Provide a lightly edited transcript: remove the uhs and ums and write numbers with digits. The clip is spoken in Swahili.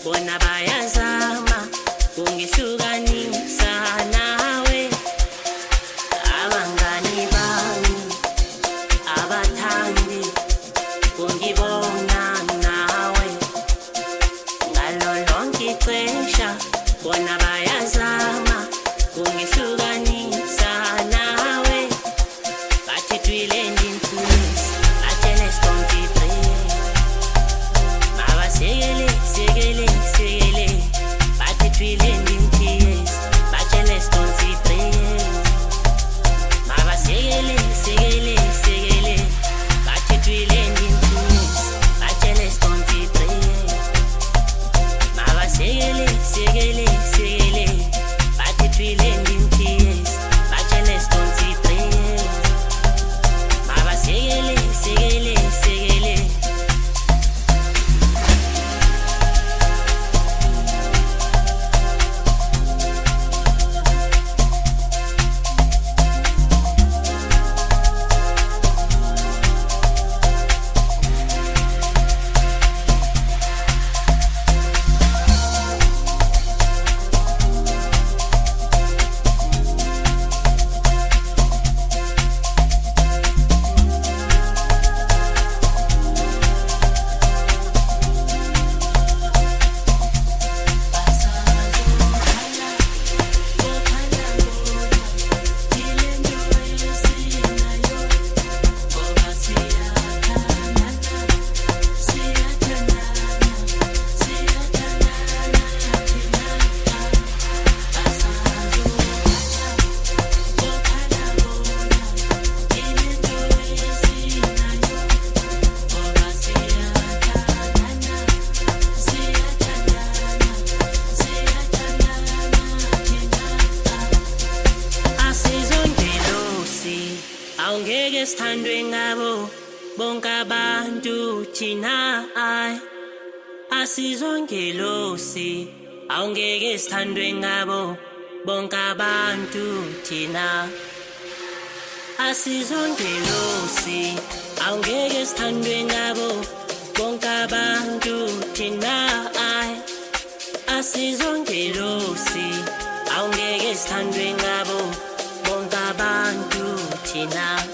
bona bayazama ungihlukanisa nawe. Abangani bami abathandi ungibona nawe ngalo lonke ixesha, bona bayazama ungihlukanisa nawe. Bathi twile ndintusi batshele stomfitre, mabasekele sekele sekele. Bathi twile ndintusi batshele stomfitre, mabasekele sekele sekele. Bathi twile ndintusi batshele stomfitre, mabasekele sekele sekele. Bathi twile ndintusi batshele stomfitre, mabasekele sekele sekele. Awungeke sithandwe ngabo bonke abantu thina ay, asizongelosi. Awungeke sithandwe ngabo bonke abantu thina, asizongelosi. Awungeke sithandwe ngabo bonke abantu thina ay, asizongelosi. Awungeke sithandwe ngabo bonke abantu thina.